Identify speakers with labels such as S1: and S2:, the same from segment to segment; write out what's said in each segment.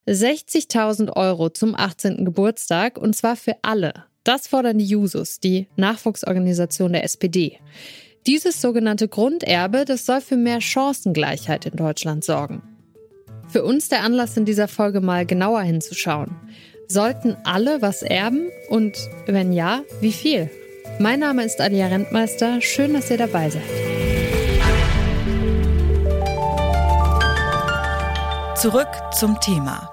S1: 60.000 € zum 18. Geburtstag und zwar für alle. Das fordern die Jusos, die Nachwuchsorganisation der SPD. Dieses sogenannte Grunderbe, das soll für mehr Chancengleichheit in Deutschland sorgen. Für uns der Anlass, in dieser Folge mal genauer hinzuschauen. Sollten alle was erben? Und wenn ja, wie viel? Mein Name ist Alia Rentmeister. Schön, dass ihr dabei seid.
S2: Zurück zum Thema.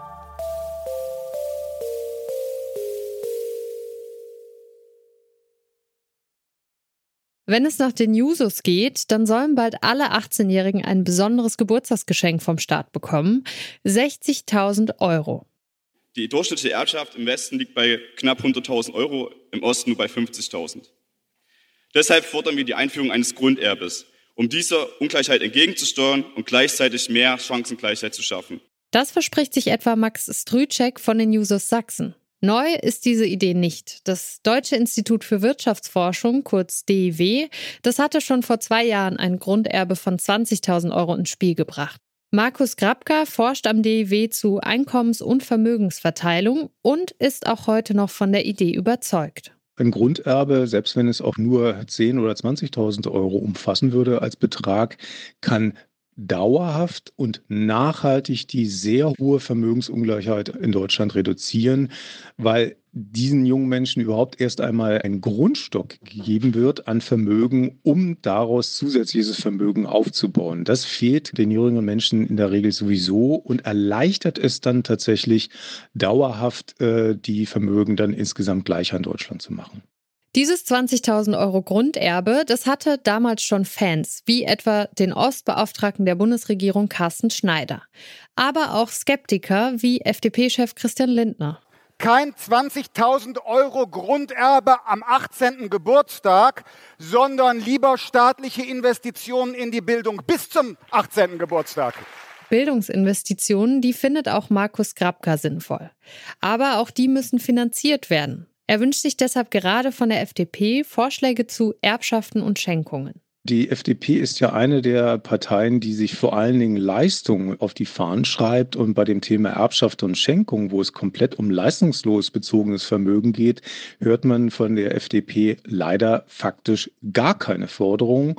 S1: Wenn es nach den Jusos geht, dann sollen bald alle 18-Jährigen ein besonderes Geburtstagsgeschenk vom Staat bekommen. 60.000 €.
S3: Die durchschnittliche Erbschaft im Westen liegt bei knapp 100.000 €, im Osten nur bei 50.000. Deshalb fordern wir die Einführung eines Grunderbes, um dieser Ungleichheit entgegenzusteuern und gleichzeitig mehr Chancengleichheit zu schaffen.
S1: Das verspricht sich etwa Max Strüczek von den Jusos Sachsen. Neu ist diese Idee nicht. Das Deutsche Institut für Wirtschaftsforschung, kurz DIW, das hatte schon vor 2 Jahren ein Grunderbe von 20.000 € ins Spiel gebracht. Markus Grabka forscht am DIW zu Einkommens- und Vermögensverteilung und ist auch heute noch von der Idee überzeugt.
S4: Ein Grunderbe, selbst wenn es auch nur 10.000 oder 20.000 € umfassen würde als Betrag, kann dauerhaft und nachhaltig die sehr hohe Vermögensungleichheit in Deutschland reduzieren, weil diesen jungen Menschen überhaupt erst einmal ein Grundstock gegeben wird an Vermögen, um daraus zusätzliches Vermögen aufzubauen. Das fehlt den jüngeren Menschen in der Regel sowieso und erleichtert es dann tatsächlich dauerhaft, die Vermögen dann insgesamt gleicher in Deutschland zu machen.
S1: Dieses 20.000 € Grunderbe, das hatte damals schon Fans, wie etwa den Ostbeauftragten der Bundesregierung Carsten Schneider. Aber auch Skeptiker wie FDP-Chef Christian Lindner.
S5: Kein 20.000 € Grunderbe am 18. Geburtstag, sondern lieber staatliche Investitionen in die Bildung bis zum 18. Geburtstag.
S1: Bildungsinvestitionen, die findet auch Markus Grabka sinnvoll. Aber auch die müssen finanziert werden. Er wünscht sich deshalb gerade von der FDP Vorschläge zu Erbschaften und Schenkungen.
S4: Die FDP ist ja eine der Parteien, die sich vor allen Dingen Leistungen auf die Fahnen schreibt. Und bei dem Thema Erbschaft und Schenkung, wo es komplett um leistungslos bezogenes Vermögen geht, hört man von der FDP leider faktisch gar keine Forderungen.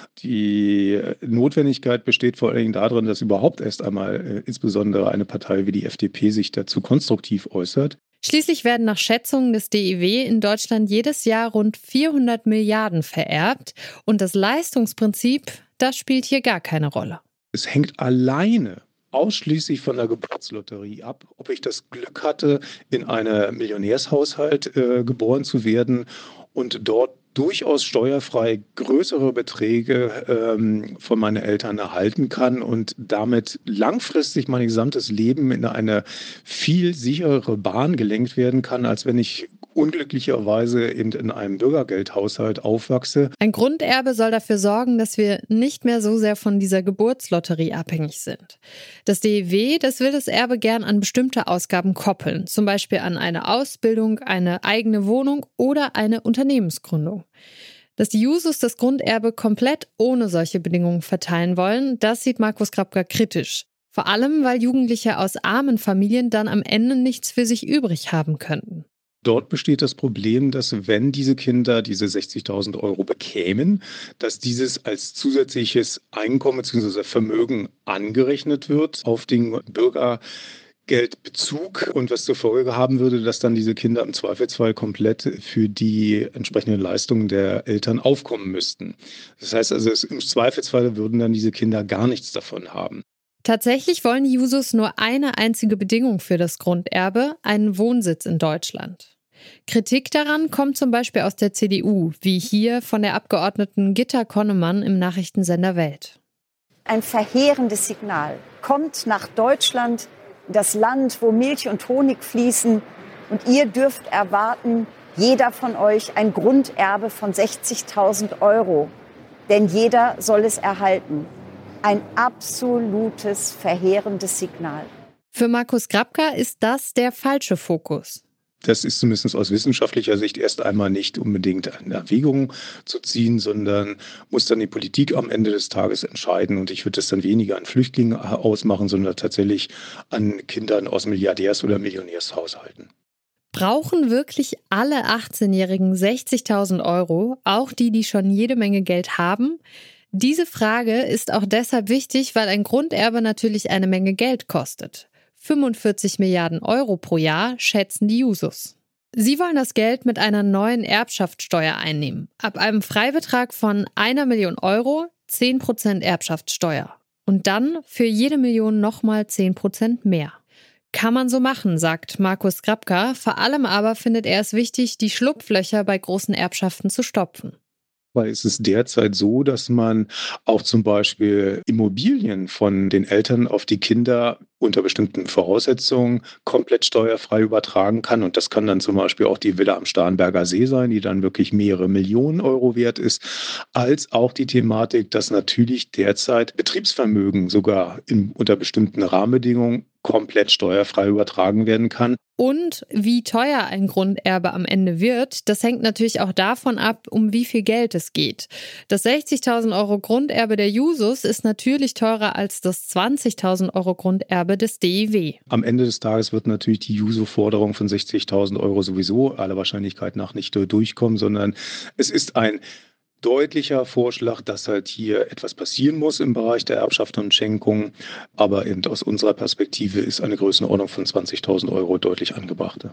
S4: Die Notwendigkeit besteht vor allen Dingen darin, dass überhaupt erst einmal insbesondere eine Partei wie die FDP sich dazu konstruktiv äußert.
S1: Schließlich werden nach Schätzungen des DIW in Deutschland jedes Jahr rund 400 Milliarden vererbt. Und das Leistungsprinzip, das spielt hier gar keine Rolle.
S4: Es hängt alleine ausschließlich von der Geburtslotterie ab, ob ich das Glück hatte, in einem Millionärshaushalt geboren zu werden und dort durchaus steuerfrei größere Beträge von meinen Eltern erhalten kann und damit langfristig mein gesamtes Leben in eine viel sicherere Bahn gelenkt werden kann, als wenn ich unglücklicherweise eben in einem Bürgergeldhaushalt aufwachse.
S1: Ein Grunderbe soll dafür sorgen, dass wir nicht mehr so sehr von dieser Geburtslotterie abhängig sind. Das DIW, das will das Erbe gern an bestimmte Ausgaben koppeln, zum Beispiel an eine Ausbildung, eine eigene Wohnung oder eine Unternehmensgründung. Dass die Jusos das Grunderbe komplett ohne solche Bedingungen verteilen wollen, das sieht Markus Grabka kritisch. Vor allem, weil Jugendliche aus armen Familien dann am Ende nichts für sich übrig haben könnten.
S4: Dort besteht das Problem, dass wenn diese Kinder diese 60.000 € bekämen, dass dieses als zusätzliches Einkommen bzw. Vermögen angerechnet wird auf den Bürgergeldbezug und was zur Folge haben würde, dass dann diese Kinder im Zweifelsfall komplett für die entsprechenden Leistungen der Eltern aufkommen müssten. Das heißt also, im Zweifelsfall würden dann diese Kinder gar nichts davon haben.
S1: Tatsächlich wollen die Jusos nur eine einzige Bedingung für das Grunderbe, einen Wohnsitz in Deutschland. Kritik daran kommt zum Beispiel aus der CDU, wie hier von der Abgeordneten Gitta Konnemann im Nachrichtensender Welt.
S6: Ein verheerendes Signal. Kommt nach Deutschland, das Land, wo Milch und Honig fließen, und ihr dürft erwarten, jeder von euch ein Grunderbe von 60.000 €. Denn jeder soll es erhalten. Ein absolutes, verheerendes Signal.
S1: Für Markus Grabka ist das der falsche Fokus.
S4: Das ist zumindest aus wissenschaftlicher Sicht erst einmal nicht unbedingt in Erwägung zu ziehen, sondern muss dann die Politik am Ende des Tages entscheiden. Und ich würde das dann weniger an Flüchtlingen ausmachen, sondern tatsächlich an Kindern aus Milliardärs- oder Millionärshaushalten.
S1: Brauchen wirklich alle 18-Jährigen 60.000 Euro, auch die schon jede Menge Geld haben? Diese Frage ist auch deshalb wichtig, weil ein Grunderbe natürlich eine Menge Geld kostet. 45 Milliarden Euro pro Jahr schätzen die Jusos. Sie wollen das Geld mit einer neuen Erbschaftssteuer einnehmen. Ab einem Freibetrag von 1 Million Euro 10% Erbschaftssteuer. Und dann für jede Million nochmal 10% mehr. Kann man so machen, sagt Markus Grabka. Vor allem aber findet er es wichtig, die Schlupflöcher bei großen Erbschaften zu stopfen.
S4: Weil es ist derzeit so, dass man auch zum Beispiel Immobilien von den Eltern auf die Kinder unter bestimmten Voraussetzungen komplett steuerfrei übertragen kann. Und das kann dann zum Beispiel auch die Villa am Starnberger See sein, die dann wirklich mehrere Millionen Euro wert ist, als auch die Thematik, dass natürlich derzeit Betriebsvermögen sogar unter bestimmten Rahmenbedingungen komplett steuerfrei übertragen werden kann.
S1: Und wie teuer ein Grunderbe am Ende wird, das hängt natürlich auch davon ab, um wie viel Geld es geht. Das 60.000 Euro Grunderbe der Jusos ist natürlich teurer als das 20.000 Euro Grunderbe des DIW.
S4: Am Ende des Tages wird natürlich die Juso-Forderung von 60.000 Euro sowieso aller Wahrscheinlichkeit nach nicht durchkommen, sondern es ist ein deutlicher Vorschlag, dass halt hier etwas passieren muss im Bereich der Erbschaft und Schenkung. Aber eben aus unserer Perspektive ist eine Größenordnung von 20.000 Euro deutlich angebrachter.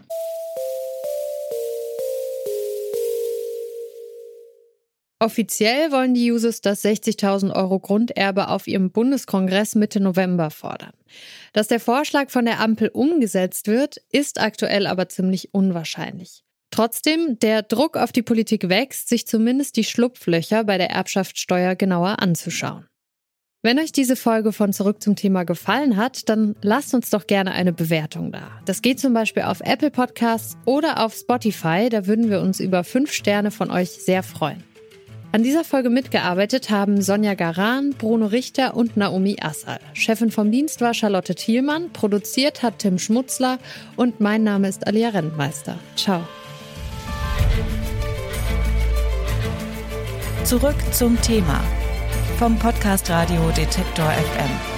S1: Offiziell wollen die Jusos das 60.000 Euro Grunderbe auf ihrem Bundeskongress Mitte November fordern. Dass der Vorschlag von der Ampel umgesetzt wird, ist aktuell aber ziemlich unwahrscheinlich. Trotzdem, der Druck auf die Politik wächst, sich zumindest die Schlupflöcher bei der Erbschaftssteuer genauer anzuschauen. Wenn euch diese Folge von Zurück zum Thema gefallen hat, dann lasst uns doch gerne eine Bewertung da. Das geht zum Beispiel auf Apple Podcasts oder auf Spotify, da würden wir uns über 5 Sterne von euch sehr freuen. An dieser Folge mitgearbeitet haben Sonja Garan, Bruno Richter und Naomi Assal. Chefin vom Dienst war Charlotte Thielmann, produziert hat Tim Schmutzler und mein Name ist Alia Rentmeister. Ciao.
S2: Zurück zum Thema vom Podcast Radio Detektor FM.